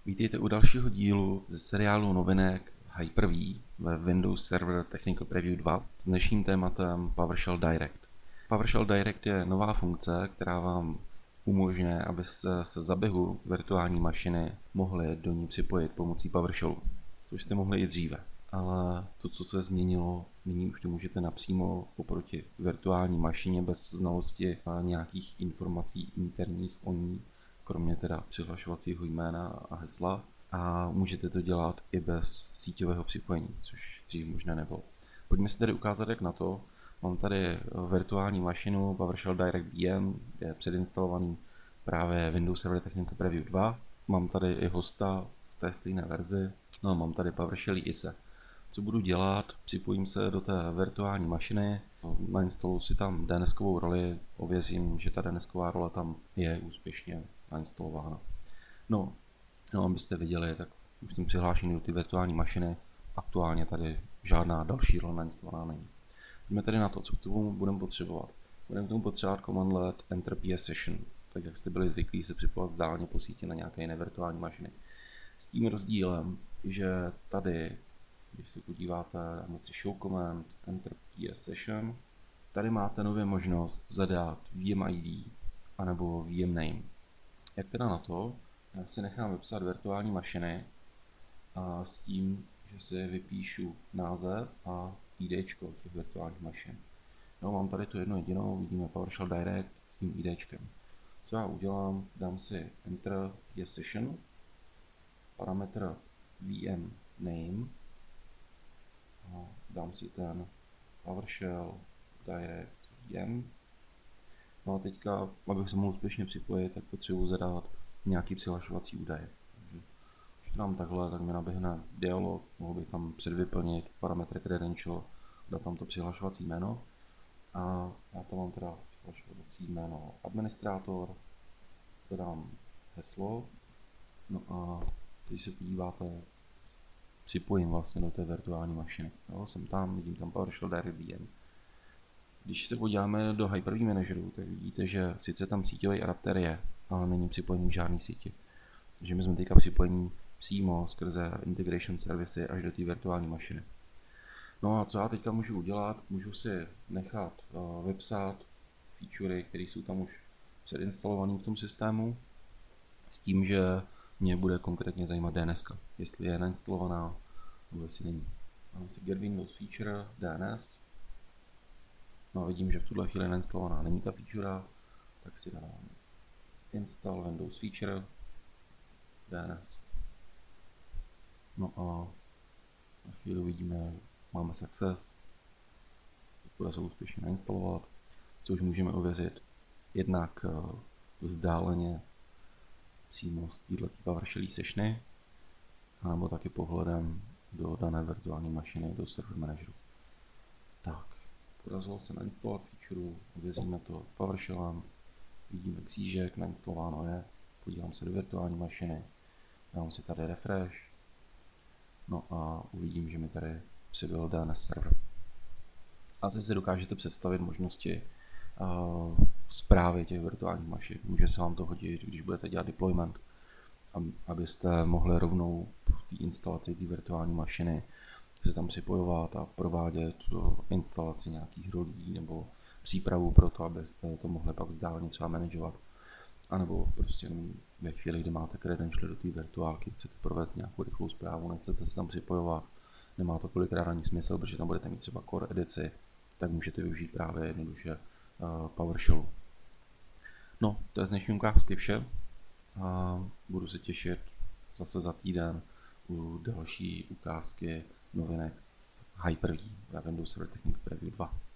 Vítejte u dalšího dílu ze seriálu novinek Hyper-V ve Windows Server Technical Preview 2 s dnešním tématem PowerShell Direct. PowerShell Direct je nová funkce, která vám umožňuje, abyste se za běhu virtuální mašiny mohli do ní připojit pomocí PowerShellu, což jste mohli i dříve. Ale to, co se změnilo, nyní už to můžete napřímo oproti virtuální mašině bez znalosti nějakých informací interních o ní, kromě teda přihlašovacího jména a hesla, a můžete to dělat i bez síťového připojení, což dřív možná nebylo. Pojďme si tedy ukázat, jak na to. Mám tady virtuální mašinu PowerShell Direct VM, je předinstalovaný právě Windows Server Technical Preview 2. Mám tady i hosta v té stejné verzi. No, mám tady PowerShell ISE. Co budu dělat? Připojím se do té virtuální mašiny, nainstaluji si tam DNSkovou roli, ověřím, že ta DNSková role tam je úspěšně nainstalována. No, abyste viděli, tak už jsem přihlášený do ty virtuální mašiny. Aktuálně tady žádná další role nainstalovaná není. Jdeme tedy na to, co k tomu budeme potřebovat. Budeme k tomu potřebovat command let enter PS session, tak jak jste byli zvyklí se připojovat dálně po síti na nějaké jiné virtuální mašiny. S tím rozdílem, že tady, když se podíváte na moci show command enter PS session, tady máte nově možnost zadat VMID anebo VMName. Jak teda na to? Já si nechám vypsat virtuální mašiny a s tím, že si vypíšu název a IDčko těch virtuálních mašin. No, mám tady tu jednu jedinou, vidíme PowerShell Direct s tím IDčkem. Co já udělám, dám si enter PS session, parametr VM name a dám si ten PowerShell Direct VM. No a teďka, abych se mohl úspěšně připojit, tak potřebuji zadat nějaký přihlašovací údaje. Takže když to dám takhle, tak mi naběhne dialog, mohl bych tam předvyplnit parametry credential, dát tam to přihlašovací jméno a já tam mám teda přihlašovací jméno administrátor, zadám heslo, no a když se podíváte, připojím vlastně do té virtuální mašiny. Jo, jsem tam, vidím tam PowerShell Direct VM. Když se podíváme do Hyper-V manageru, tak vidíte, že sice tam síťový adaptér je, ale není připojený k žádný síti. Takže my jsme teďka připojení přímo skrze integration servisy až do té virtuální mašiny. No a co já teďka můžu udělat? Můžu si nechat vypsat featurey, které jsou tam už předinstalované v tom systému, s tím, že mě bude konkrétně zajímat DNS, jestli je nainstalovaná nebo jestli není. Mám si get Windows feature DNS. No a vidím, že v tuhle chvíli nainstalovaná není ta feature, tak si dám install Windows feature DNS. No a na chvíli uvidíme, že máme success. Bude se úspěšně nainstalovat, což můžeme ověřit jednak vzdáleně přímo z této PowerShell sessiony, nebo taky pohledem do dané virtuální mašiny do server manageru. Tak, podařilo se nainstalovat feature, ověříme to PowerShellem, vidíme křížek, nainstalováno je, podívám se do virtuální mašiny, dám si tady refresh, no a uvidím, že mi tady přibyl DNS server. A teď si dokážete představit možnosti zprávy těch virtuálních mašin. Může se vám to hodit, když budete dělat deployment, abyste mohli rovnou v té instalaci té virtuální mašiny se tam připojovat a provádět instalaci nějakých rolí nebo přípravu pro to, abyste to mohli pak vzdáleně třeba manažovat. A nebo prostě ve chvíli, kdy máte credential do té virtuálky, chcete provést nějakou rychlou zprávu, nechcete se tam připojovat, nemá to kolikrát ani smysl, protože tam budete mít třeba core edici, tak můžete využít právě jednoduše PowerShellu. No, to je z dnešní ukázky vše a budu se těšit zase za týden u další ukázky novinek z Hyper-V ve Windows Server Technical Preview 2.